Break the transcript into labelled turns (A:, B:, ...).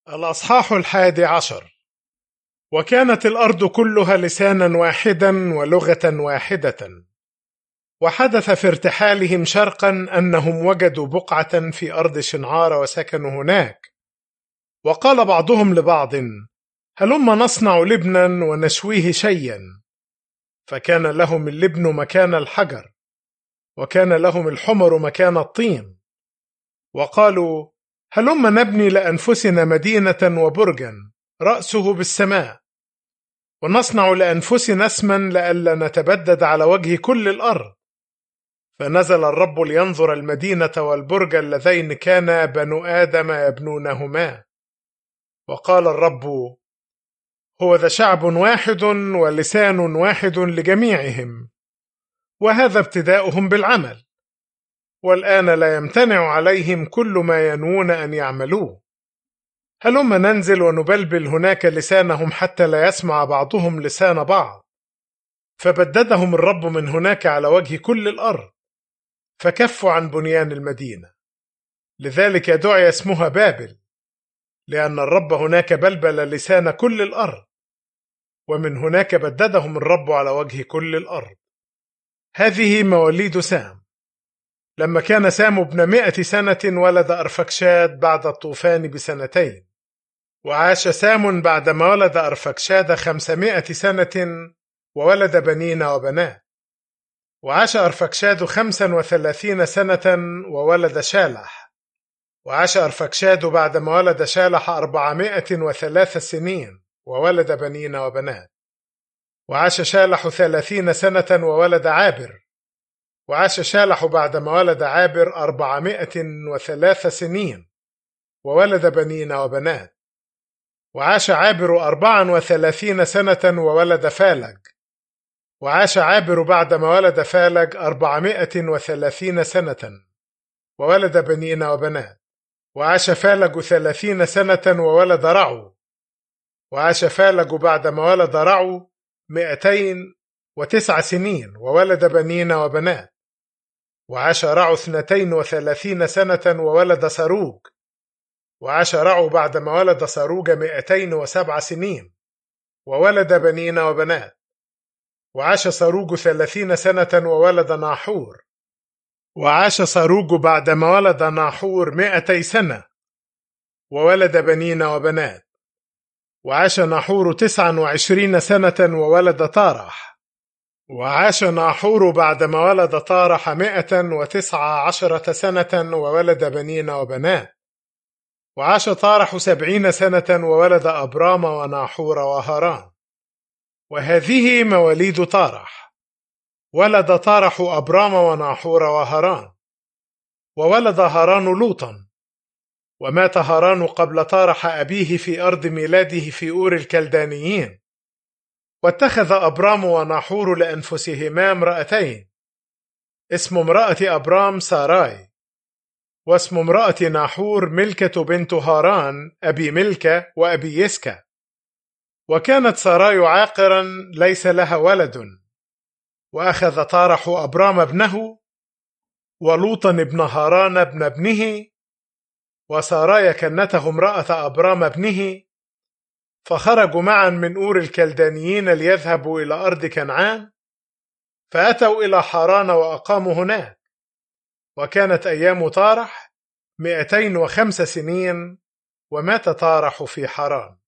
A: الأصحاح 11. وكانت الأرض كلها لسانا واحدا ولغة واحدة. وحدث في ارتحالهم شرقا أنهم وجدوا بقعة في أرض شنعار وسكنوا هناك. وقال بعضهم لبعض: هلما نصنع لبنا ونشويه شيئا. فكان لهم اللبن مكان الحجر، وكان لهم الحمر مكان الطين. وقالوا: هلما نبني لأنفسنا مدينة وبرجا رأسه بالسماء، ونصنع لأنفسنا اسما لئلا نتبدد على وجه كل الأرض. فنزل الرب لينظر المدينة والبرج اللذين كان بنو آدم يبنونهما. وقال الرب: هو ذا شعب واحد ولسان واحد لجميعهم، وهذا ابتداؤهم بالعمل، والآن لا يمتنع عليهم كل ما ينوون أن يعملوه. هلما ننزل ونبلبل هناك لسانهم حتى لا يسمع بعضهم لسان بعض. فبددهم الرب من هناك على وجه كل الأرض، فكفوا عن بنيان المدينة. لذلك دعي اسمها بابل، لأن الرب هناك بلبل لسان كل الأرض، ومن هناك بددهم الرب على وجه كل الأرض. هذه مواليد سام. لما كان سام ابن 100 سنة ولد أرفكشاد بعد الطوفان ب2 سنين. وعاش سام بعدما ولد أرفكشاد 500 سنة وولد بنين وبنات. وعاش أرفكشاد 35 سنة وولد شالح. وعاش أرفكشاد بعدما ولد شالح 403 سنين وولد بنين وبنات. وعاش شالح 30 سنة وولد عابر. وعاش شالح بعدما ولد عابر 403 سنين وولد بنين وبنات. وعاش عابر 34 سنة وولد فالج. وعاش عابر بعدما ولد فالج 430 سنة وولد بنين وبنات. وعاش فالج 30 سنة وولد رعو. وعاش فالج بعدما ولد رعو 209 سنين وولد بنين وبنات. وعاش رعو 32 سنة وولد سروج. وعاش رعو بعدما ولد سروج 207 سنين وولد بنين وبنات. وعاش سروج 30 سنة وولد ناحور. وعاش سروج بعدما ولد ناحور 200 سنة وولد بنين وبنات. وعاش ناحور 29 سنة وولد طارح. وعاش ناحور بعدما ولد طارح 119 سنة وولد بنين وبنات. وعاش طارح 70 سنة وولد أبرام وناحور وهران. وهذه مواليد طارح. ولد طارح أبرام وناحور وهران. وولد هران لوطا. ومات هران قبل طارح أبيه في أرض ميلاده في أور الكلدانيين. واتخذ أبرام وناحور لأنفسهما امرأتين، اسم امرأة أبرام ساراي، واسم امرأة ناحور ملكة بنت هاران أبي ملكة وأبي يسكا. وكانت ساراي عاقرا ليس لها ولد. وأخذ طارح أبرام ابنه، ولوطا ابن هاران ابن ابنه، وساراي كنته امرأة أبرام ابنه. فخرجوا معا من أور الكلدانيين ليذهبوا إلى أرض كنعان، فأتوا إلى حران وأقاموا هناك. وكانت أيام طارح 205 سنين، ومات طارح في حران.